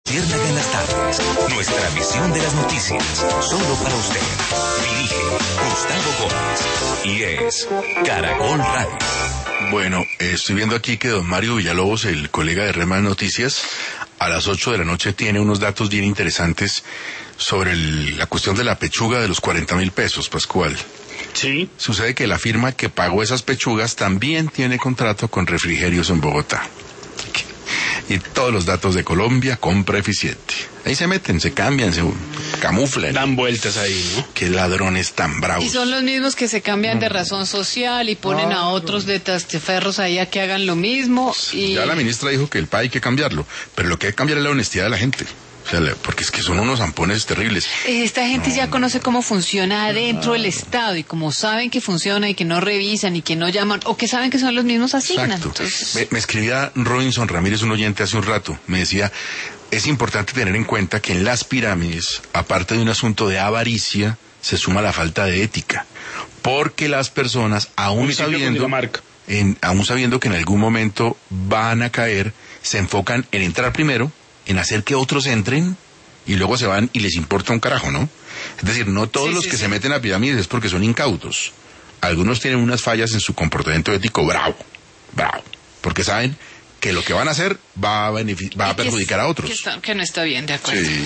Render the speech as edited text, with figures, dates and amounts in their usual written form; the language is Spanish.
Ciérnaga en las tardes. Nuestra visión de las noticias. Solo para usted. Dirige Gustavo Gómez. Y es Caracol Radio. Bueno, estoy viendo aquí que don Mario Villalobos, el colega de Remas Noticias, a las 8 de la noche tiene unos datos bien interesantes sobre la cuestión de la pechuga de los 40.000 pesos, Pascual. Sí. Sucede que la firma que pagó esas pechugas también tiene contrato con Refrigerios en Bogotá. Y todos los datos de Colombia, compra eficiente. Ahí se meten, se cambian, se camuflan. Dan vueltas ahí, ¿no? Qué ladrones tan bravos. Y son los mismos que se cambian de razón social y ponen a otros de tasteferros ahí a que hagan lo mismo. Y Ya la ministra dijo que el PA hay que cambiarlo, pero lo que hay que cambiar es la honestidad de la gente. O sea, porque es que son unos zampones terribles. esta gente ya conoce cómo funciona adentro del Estado, y como saben que funciona y que no revisan y que no llaman, o que saben que son los mismos, asignan. Exacto. Entonces... Me escribía Robinson Ramírez, un oyente, hace un rato. Me decía, es importante tener en cuenta que en las pirámides, aparte de un asunto de avaricia, se suma la falta de ética. Porque las personas, aún sabiendo que en algún momento van a caer, se enfocan en entrar primero, en hacer que otros entren, y luego se van y les importa un carajo, ¿no? Es decir, no todos los que se meten a pirámides es porque son incautos. Algunos tienen unas fallas en su comportamiento ético bravo, porque saben que lo que van a hacer va a perjudicar a otros. Que no está bien, de acuerdo. Sí.